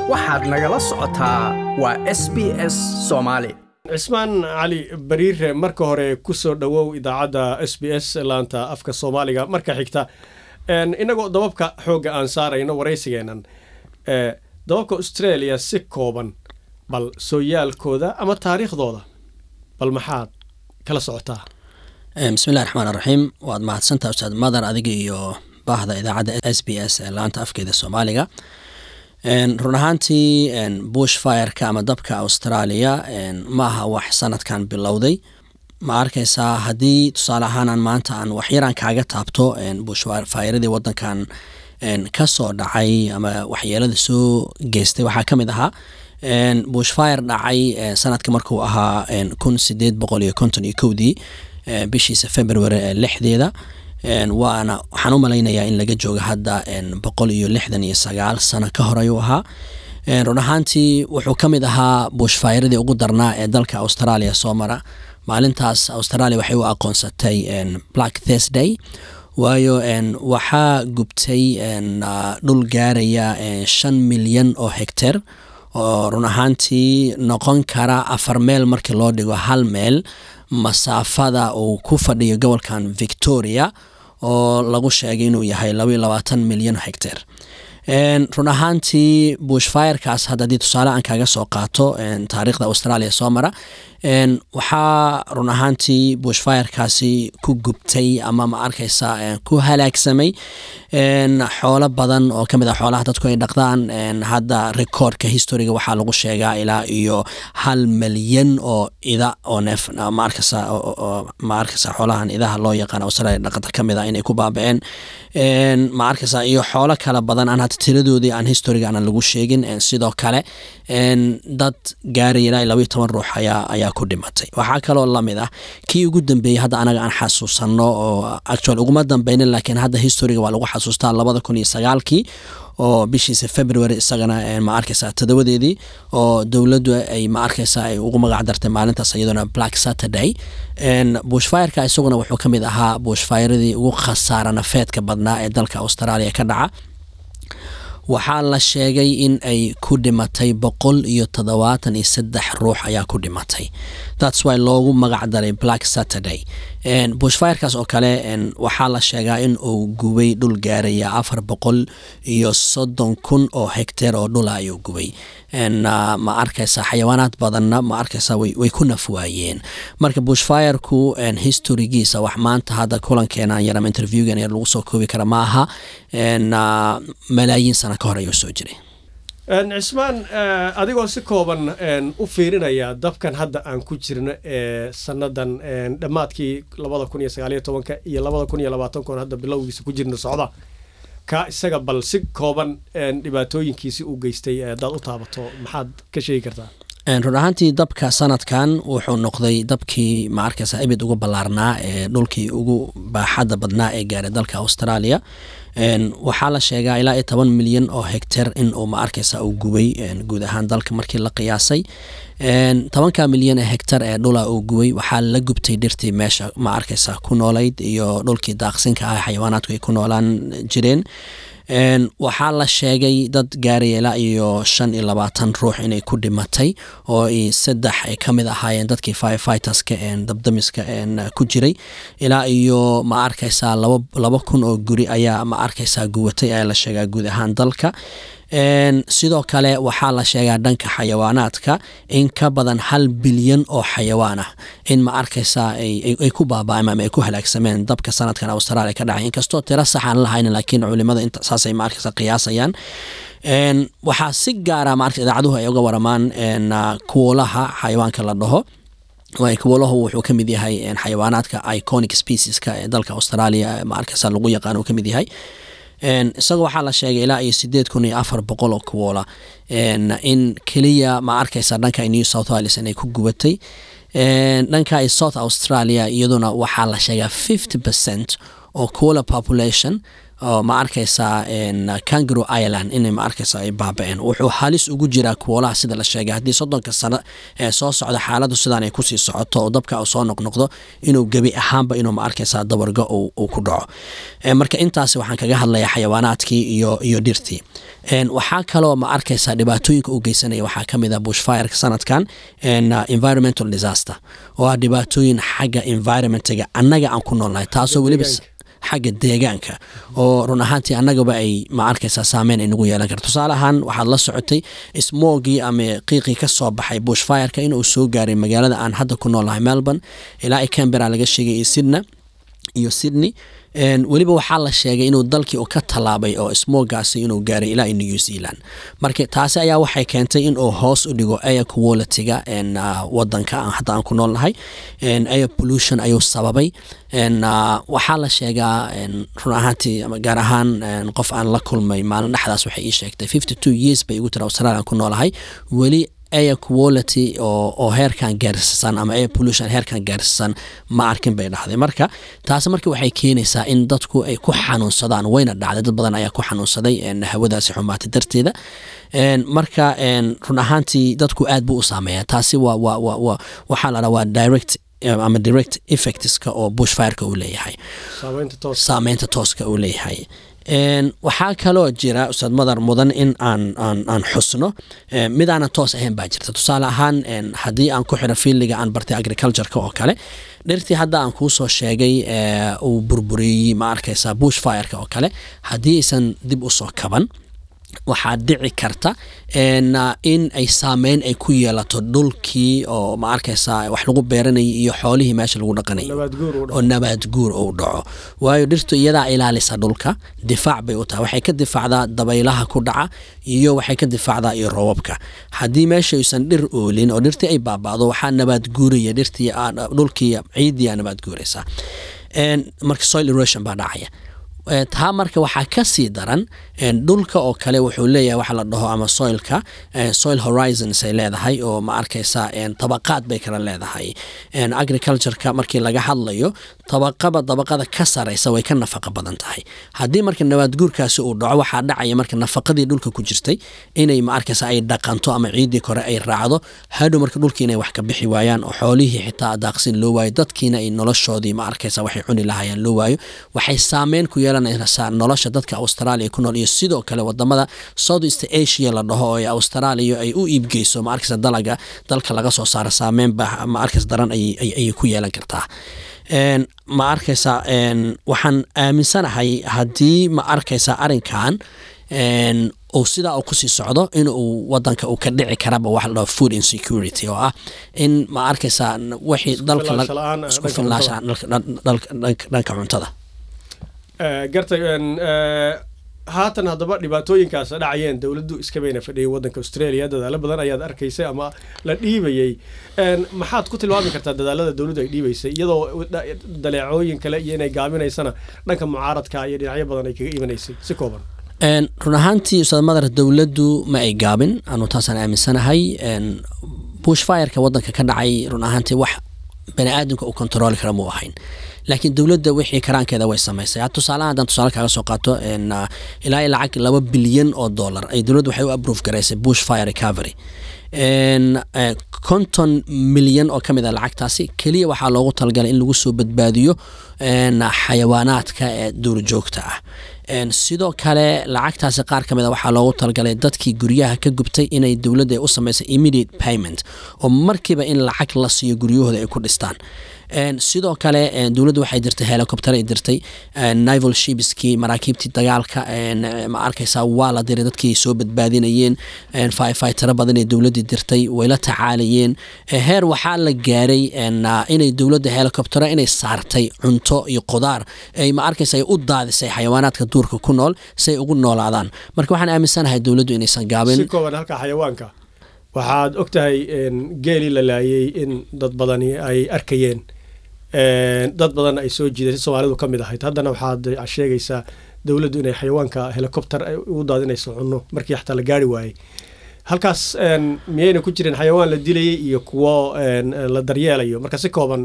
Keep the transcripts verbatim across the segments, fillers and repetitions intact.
waxaad nagala socotaa waa S B S Soomaali. cismaan cali bariire marka hore ku soo dhawow idaacadda S B S laanta afka Soomaaliga marka xigta een inagoo dababka xooga aan saarayno wareysigeenan ee dababka Australia si kooban bal sooyaalkooda ama taariikhdooda bal maxaad kala socotaa bismillaahir rahmaanir rahiim waad mahadsantahay ustaad madar adiga iyo baahda idaacadda S B S laanta afkeeda Soomaaliga een run ahaantii een bushfire-ka ama dabka Australia een maaha wax sanadkan bilowday ma arkaysaa haddii tusaale ahaan aan maanta aan wax yaraan kaaga taabto een bushfire-yadii wadankan een ka soo dhacay ama waxyeelada soo geystay waxaa ka mid ahaa een bushfire dhacay sanadka markuu ahaa een kun sideed boqol iyo konton iyo kowdii bishiisa February lixdeeda een waana waxaan u malaynayaa in laga joogo hadda een boqol iyo lixdan iyo sagaal sano ka hor ayuu ahaa een run ahaantii wuxuu ka mid ahaa bushfire-yadii ugu darnaa ee dalka Australia soo mara maalintaas Australia waxay u aqoonsatay een Black Thursday waayo een waxaa gubtay een dhul gaaraya shan milyan oo hektar oo run ahaantii noqon kara afar meel markii loo dhigo hal meel masaafada uu ku fadhiyo gobolkan Victoria oo lagu sheegay inuu yahay laba iyo labaatan milyan hektar een run ahaantii bushfire-kaas hadda dii tusaale aan kaaga soo qaato een taariikhda Australia soo mara een waxaa run ahaantii bushfire-kaasi ku gubtay ama ma arkaysaa een ku halaagsamay een xoolo badan oo kamid ah xoolaha dadku ay dhaqdaan een hadda recordka historyga waxaa lagu sheegaa ilaa iyo hal milyan oo ida oo neef ma arkaysaa ma arkaysaa xoolahan idaha loo yaqaan Australia dhaqata kamid ah inay ku baaba'een een ma arkaysaa iyo xoolo kala badan aan hadda tiradoodii aan historyga aan lagu sheegin een sidoo kale een dad gaaraya ilaa laba iyo toban ruux ayaa ayaa ku dhimatay waxa kale oo lamid ah kii ugu dambeeyay hadda anaga aan xasuusano oo actually ugu ma dambeeynin laakiin hadda historyga waa lagu xasuustaa laba kun iyo sagaal kii oo bishiisa February isagana ma arkaysaa toddobadeedii oo dawladdu ay ma arkaysaa ay ugu magac dartay maalintaas iyaduna Black Saturday een bushfire-ka isaguna wuxuu ka mid ahaa bushfire-yadii ugu khasaara nafeedka badnaa ee dalka Australia ka dhaca waxaa la sheegay in ay ku dhimatay boqol iyo toddobaatan iyo saddex ruux ayaa ku dhimatay that's why loogu magac daray Black Saturday een bushfire-kaas oo kale een waxaa la sheegaa in uu gubay dhul gaaraya afar boqol iyo soddon kun oo hektar oo dhul ayuu gubay een ma arkaysaa xayawaanaad badanna ma arkaysaa way way ku nafwaayeen marka bushfire-ku een historygiisa wax maanta hadda kulankeena yar ama interviewgan yar lagu soo koobi kara ma aha een malaayiin sano ka hor ayuu soo jiray een cismaan adigoo si kooban een u fiirinaya dabkan hadda aan ku jirno ee sanadan een dhamaadkii laba kun iyo sagaal iyo toban iyo laba kun iyo labaatan hadda bilowgiisa ku jirno socda ka isaga bal si kooban een dhibaatooyinkiisi uu geystay dad u taabato maxaad ka sheegi kartaa een run ahaantii dabka sanadkan wuxuu noqday dabkii ma arkaysaa ibid ugu ballaarnaa ee dhulkii ugu baaxadda badnaa ee gaaray dalka Australia een waxaa la sheegaa ilaa iyo toban milyan oo hektar in uu ma arkaysaa uu gubay een guud ahaan dalka markii la qiyaasay een tobanka milyan ee hektar ee dhula uu gubay waxaa la gubtay dhirtii meesha ma arkaysaa ku noolayd iyo dhulkii daaqsinka ah xayawaanaadku ay ku noolaan jireen een waxaa la sheegay dad gaaraya ilaa iyo shan iyo labaatan ruux inay ku dhimatay oo ay saddex ay ka mid ahaayeen dadkii firefighters-ka een dabdamiska een ku jiray ilaa iyo ma arkaysaa laba laba kun oo guri ayaa ma arkaysaa gubatay ayaa la sheegaa guud ahaan dalka een sidoo kale waxaa la sheegaa dhanka xayawaanaadka in ka badan hal bilyan oo xayawaan ah in ma arkaysaa ay ay ku baaba'een ama ay ku halaagsameen dabka sanadkan Australia ka dhacay inkastoo tiro sax aan lahayn laakiin culimada inta saasay ma arkaysaa qiyaasayaan een waxaa si gaar ah ma arkaysaa idaacaduhu ay uga waramaan een kuulaha xayawaanka la dhaho way kuulahu wuxuu ka mid yahay een xayawaanaadka iconic species-ka ee dalka Australia ma arkaysaa lagu yaqaan uu ka mid yahay een isagoo waxaa la sheegay ilaa iyo sideed kun iyo afar boqol oo kuwola een in kaliya ma arkaysaa dhanka New South Wales inay ku gubatay een dhanka South Australia iyaduna waxaa la sheegaa fifty percent oo koala population oo ma arkaysaa Kangaroo Island inay ma arkaysaa ay baaba'een wuxuu halis ugu jiraa kuolaha sida la sheegay haddii soddonka sano ee soo socda xaaladdu sidaan ay kusii socoto oo dabka uu soo noqnoqdo inuu gebi ahaanba inuu ma arkaysaa dabargo uu ku dhaco marka intaasi waxaan kaga hadlayaa xayawaanaadkii iyo iyo dhirtii waxaa kaloo ma arkaysaa dhibaatooyinka u geysanaya waxaa ka mid ah bushfire sanadkan environmental disaster oo ah dhibaatooyin xagga environmentiga annaga aan ku noolnahay taasoo weliba xagga deegaanka oo run ahaantii annagaba ay ma arkaysaa saameyn ay nagu yeelan karto tusaale ahaan waxaad la socotay smoogii ama qiiqii ka soo baxay bushfireka inuu soo gaaray magaalada aan hadda ku noolnahay Melbourne ilaa ay Canberra laga sheegay iyo Sydney iyo Sydney weliba waxaa la sheegay inuu dalkii uu ka talaabay oo smoogaasi inuu gaaray ilaa New Zealand marka taasi ayaa waxay keentay in uu hoos u dhigo air quality-ga wadanka hadda aan ku noolnahay air pollution ayuu sababay waxaa la sheegaa run ahaantii ama gaar ahaan qof aan la kulmay maalin dhexdaas waxay ii sheegtay fifty-two years bay igu tiri Australia ku noolahay weli air quality oo oo heerkan gaarsiisan ama air pollution heerkan gaarsiisan ma arkin bay dhahday marka taas markii waxay keenaysaa in dadku ay ku xanuunsadaan wayna dhacday dad badan ayaa ku xanuunsaday hawadaasi xumaatay darteeda marka run ahaantii dadku aad buu u saameeyaa taasi waa waa waa waxaa la waa direct ama direct effectska oo bushfire-ka uu leeyahay saameynta tooska uu leeyahay waxaa kaloo jira ustaad madar mudan in aan aan aan xusno mid aan toos ahayn baa jirta tusaale ahaan haddii aan ku xiro fiiliga aan bartay agriculture-ka oo kale dhirtii hadda aan kuu soo sheegay uu burburiyey ma arkaysaa bushfire-ka oo kale haddii aysan dib u soo kaban waxaa dhici karta in ay saameyn ay ku yeelato dhulkii oo ma arkaysaa wax lagu beeranayay iyo xoolihii meesha lagu dhaqanayay oo nabaad guur uu dhaco waayo dhirtu iyadaa ilaalisa dhulka difaac bay u tahay waxay ka difaacdaa dabaylaha ku dhaca iyo waxay ka difaacdaa iyo roobabka haddii meesha aysan dhir oolin oo dhirtii ay baaba'do waxaa nabaad guuraya dhirtii dhulkii ciidii nabaad guuraysa marka soil erosion baa dhacaya taa marka waxaa ka sii daran dhulka oo kale wuxuu leeyahay waxa la dhaho ama soilka soil horizons ay leedahay oo ma arkaysaa tabaqaad bay kala leedahay agriculture-ka markii laga hadlayo tabaqaba dabaqada ka sareysa way ka nafaqo badan tahay haddii marka nabaad guurkaasi uu dhaco waxaa dhacaya marka nafaqadii dhulka ku jirtay inay ma arkaysaa ay dhaqanto ama ciidii kore ay raacdo hadhow marka dhulkii inay wax ka bixi waayaan oo xoolihii xitaa daaqsin loo waayo dadkiina ay noloshoodii ma arkaysaa waxay cuni lahayaan loo waayo waxay saameyn ku nolosha dadka Australia ku nool iyo sidoo kale wadamada Southeast Asia la dhaho oo Australia ay u iibgeyso ma arkaysa dalaga dalka laga soo saaro saameyn ba ma arkaysa daran ay ay ku yeelan kartaa een ma arkaysa een waxaan aaminsanahay haddii ma arkaysa arinkan een oo sida uu ku sii socdo in uu wadanka uu ka dhici karaba wax la food insecurity oo ah in ma arkaysa wixii dalka isku filnaanshaan dhanka cuntada gartay haatan haddaba dhibaatooyinkaas dhacayeen dowladdu iska bayna fadhiyay wadanka Australia dadaalo badan ayaad arkaysay ama la dhiibayay maxaad ku tilmaami kartaa dadaalada dowladdu ay dhiibaysay iyadoo daleecooyin kale iyo inay gaaminaysana dhanka mucaaradka iyo dhinacyo badan ay kaga imanaysay si kooban run ahaantii ustaad madar dowladdu ma ay gaabin anu taasaan aaminsanahay bushfire-ka wadanka ka dhacay run ahaantii wax bani aadamka uu control kara muu ahayn laakiin dowladda wixii karaankeeda way samaysay tusaalaha haddaan tusaale kaaga soo qaato ilaa lacag laba bilyan oo dollar ay dowladdu waxay u approve garaysay bushfire recovery konton milyan oo ka mid a lacagtaasi keliya waxaa loogu talagalay in lagu soo badbaadiyo xayawaanaadka ee duurjoogta ah sidoo kale lacagtaasi qaar ka mid a waxaa loogu talagalay dadkii guryaha ka gubtay inay dowladda u samaysay immediate payment oo markiiba in lacag la siiyo guryahooda ay ku dhistaan sidoo kale dowladdu waxay dirtay helicopter ay dirtay naval shipskii maraakiibtii dagaalka ma arkaysaa waa la diray dadkii soo badbaadinayeen firefighter badan ee dowladda dirtay way la tacaalayeen heer waxaa la gaaray inay dowladda helicopter inay saartay cunto iyo qudaar ay ma arkaysaa ay u daadisay xayawaanaadka duurka ku nool si ay ugu noolaadaan marka waxaan aaminsanahay dowladdu inaysan gaabin si kooban halka xayawaanka waxaad ogtahay geeli la laayay in dad badani ay arkayeen dad badan ay soo jiiday Soomaalidu kamid ahayd haddana waxaad sheegaysaa dawladdu inay xayawaanka helicopter ay u daadinayso cunno markii xataa la gaari waayay halkaas miyayna ku jirin xayawaan la dilayay iyo kuwo la daryeelayo marka si kooban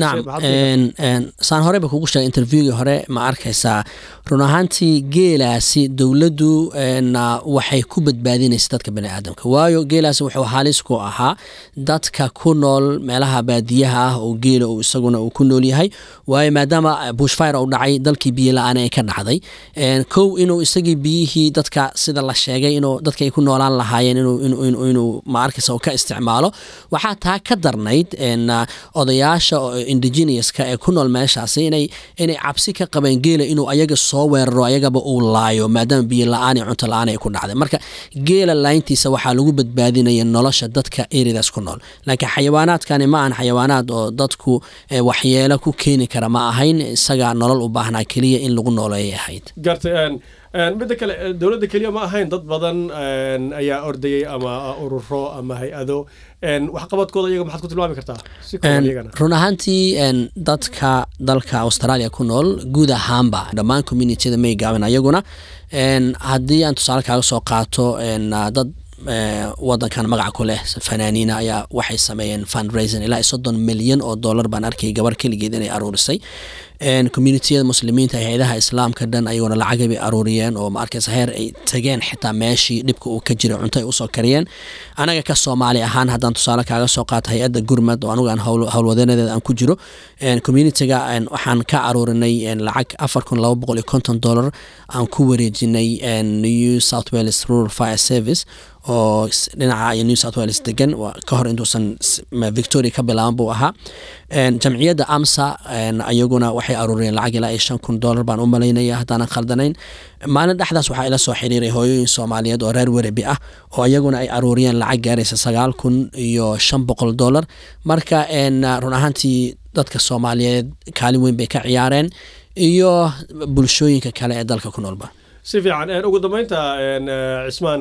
nacam saan horeba kugu sheegay interviewgii hore ma arkaysaa run ahaantii geelaasi dowladdu waxay ku badbaadinaysa dadka bani aadamka waayo geelaasi wuxuu halis ku ahaa dadka ku nool meelaha baadiyaha ah oo geela uu isaguna uu ku nool yahay waayo maadaama bushfire uu dhacay dalkii biyo la-aan ay ka dhacday kow inuu isagii biyihii dadka sida la sheegay inuu dadka ay ku noolaan lahaayeen inuu ma arkaysa uu ka isticmaalo waxaa taa ka darnayd odayaasha indigenouska ee ku nool meeshaasi inay inay cabsi ka qabeen geela inuu ayaga soo weeraro ayagaba uu laayo maadaama biyo la-aan iyo cunto la-aan ay ku dhacday marka geela layntiisa waxaa lagu badbaadinaya nolosha dadka eridaas ku nool laakiin xayawaanaadkani ma ahan xayawaanaad oo dadku waxyeelo ku keeni kara ma ahayn isaga nolol u baahnaa keliya in lagu nooleeyay ahayd gartay midda kale dowladda keliya ma ahayn dad badan ayaa ordayay ama ururo ama hay-ado waxqabadkooda iyaga maxaad ku tilmaami kartaa run ahaantii dadka dalka australia ku nool guud ahaanba dhammaan communityada may gaaban ayaguna haddii aan tusaale kaaga soo qaato dad wadankan magaca ku leh fanaaniina ayaa waxay sameeyeen fundraising ilaa soddon milyan oo dollar baan arkay gabar keligeed inay aruurisay communitiyada muslimiinta hay-adaha islaamka dhan ayaguna lacagay bay aruuriyeen oo ma arkaysa heer ay tageen xitaa meeshii dhibka uu ka jiray cunto ay usoo kariyeen anaga ka soomaali ahaan haddaan tusaale kaaga soo qaato hay-adda gurmad oo anugu aan howlwadeenadeeda aan ku jiro communitiga waxaan ka aruurinay lacag afar kun laba boqol iyo konton dollar aan ku wareejinay new south wales rural fire service oo dhinaca iyo new south wales degan ka hor intuusan victoria ka bilaaban buu ahaa jamciyadda amsa ayaguna waxay aruuriyeen lacag ilaa iyo shan kun dollar baan u malaynaya haddaanan khaldanayn maalin dhexdaas waxaa ila soo xiriiray hooyooyin soomaaliyeed oo reer werebi ah oo ayaguna ay aruuriyeen lacag gaaraysa sagaal kun iyo shan boqol dollar marka run ahaantii dadka soomaaliyeed kaalin weyn bay ka ciyaareen iyo bulshooyinka kale ee dalka ku noolba si fiican ugu dambeynta cismaan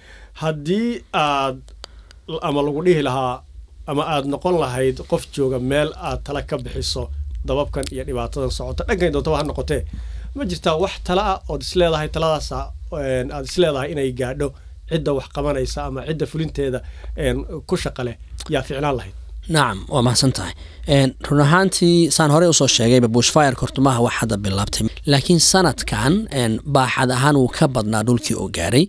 haddii aad ama lagu dhihi lahaa ama aad noqon lahayd qof jooga meel aad tala ka bixiso dababkan iyo dhibaatadan socota dhankan doonta ha noqotee ma jirtaa wax tala ah ood isleedahay taladaas aad isleedahay inay gaadho cidda wax qabanaysa ama cidda fulinteeda ku shaqa leh yaa ficnaan lahayd nacam waa mahadsan tahay run ahaantii saan horey usoo sheegayba bushfire kortumaha wax hadda bilaabtay laakiin sanadkan baaxad ahaan wuu ka badnaa dhulkii oo gaaray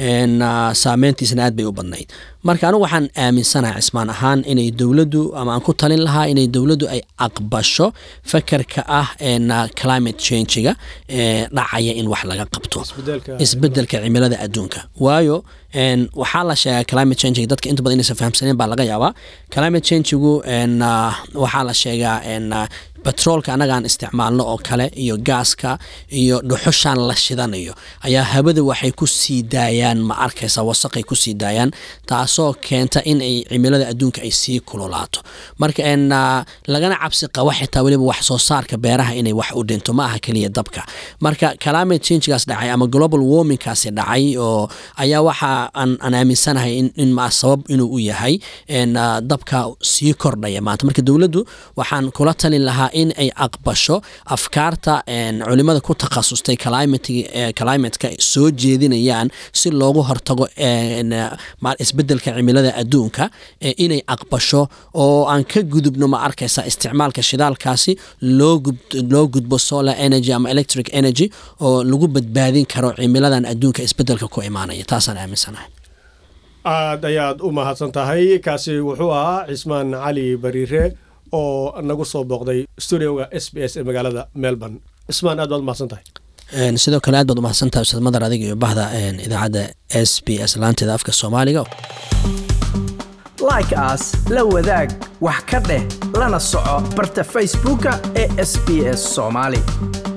saameyntiisna aad bay u badnayd marka anigu waxaan aaminsanahay cismaan ahaan inay dowladdu ama aan ku talin lahaa inay dowladdu ay aqbasho fakarka ah climate change-ga dhacaya in wax laga qabto isbedelka cimilada adduunka waayo waxaa la sheegaa climate change dadka inta badan inaysan fahamsaneen baa laga yaabaa climate change-gu waxaa la sheegaa batroolka annagaan isticmaalno oo kale iyo gaaska iyo dhuxushaan la shidanayo ayaa hawada waxay ku sii daayaan ma arkaysa wasaqay ku sii daayaan taasoo keenta in ay cimilada adduunka ay sii kululaato marka lagana cabsi qabo xitaa weliba wax soo saarka beeraha inay wax u dhinto ma aha keliya dabka marka climate change-gaas dhacay ama global warming-kaasi dhacay oo ayaa waxa aan aaminsanahay in ma sabab inuu u yahay dabka sii kordhaya maanta marka dowladdu waxaan kula talin lahaa in ay aqbasho afkaarta culimada ku takhasustay climateka soo jeedinayaan si loogu hortago isbedelka cimilada adduunka inay aqbasho oo aan ka gudubno ma arkaysa isticmaalka shidaalkaasi loo gudbo solar energy ama electric energy oo lagu badbaadin karo cimiladan adduunka isbedelka ku imaanaya taasaan aaminsanahay aad ayaad u mahadsan tahay kaasi wuxuu ahaa cismaan cali bariire oo nagu soo booqday studioga S B S ee magaalada Melbourne. Ismaan aad baad mahadsan tahay. sidoo kale aad baad mahadsan tahay Ustaad Madar adiga iyo bahda idaacadda S B S laanteeda afka Soomaaliga. Like us, la wadaag, wax ka dheh, lana soco barta Facebooka ee S B S Soomaali.